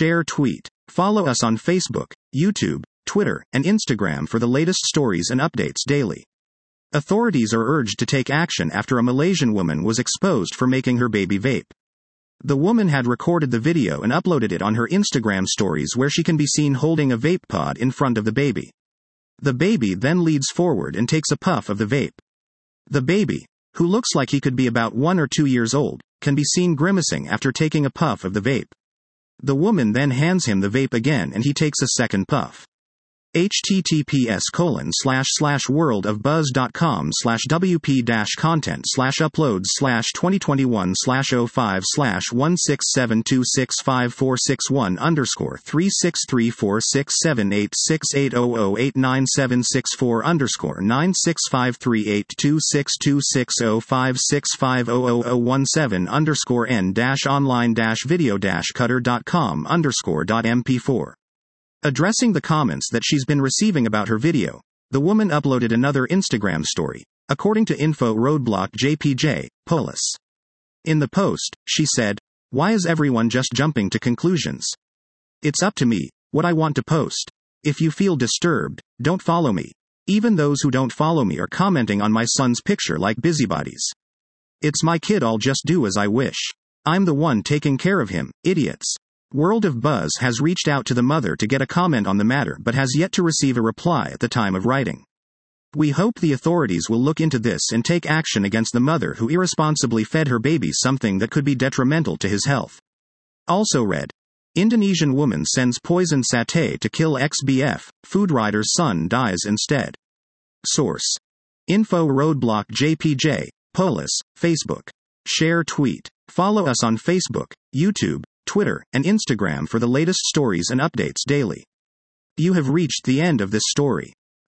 share, tweet. Follow us on Facebook, YouTube, Twitter, and Instagram for the latest stories and updates daily. Authorities are urged to take action after a Malaysian woman was exposed for making her baby vape. The woman had recorded the video and uploaded it on her Instagram stories, where she can be seen holding a vape pod in front of the baby. The baby then leads forward and takes a puff of the vape. The baby, who looks like he could be about 1 or 2 years old, can be seen grimacing after taking a puff of the vape. The woman then hands him the vape again and he takes a second puff. https://worldofbuzz.com/wp-content/uploads/2021/05/16726554661_36346786680897644_n/9653826260566400117_score. Addressing the comments that she's been receiving about her video, the woman uploaded another Instagram story, according to Info Roadblock JPJ, Police. In the post, she said, "Why is everyone just jumping to conclusions? It's up to me what I want to post. If you feel disturbed, don't follow me. Even those who don't follow me are commenting on my son's picture like busybodies. It's my kid, I'll just do as I wish. I'm the one taking care of him, idiots." World of Buzz has reached out to the mother to get a comment on the matter but has yet to receive a reply at the time of writing. We hope the authorities will look into this and take action against the mother who irresponsibly fed her baby something that could be detrimental to his health. Also read, Indonesian woman sends poison satay to kill ex-BF, food rider's son dies instead. Source: Info Roadblock JPJ, Police, Facebook. Share, tweet. Follow us on Facebook, YouTube, Twitter, and Instagram for the latest stories and updates daily. You have reached the end of this story.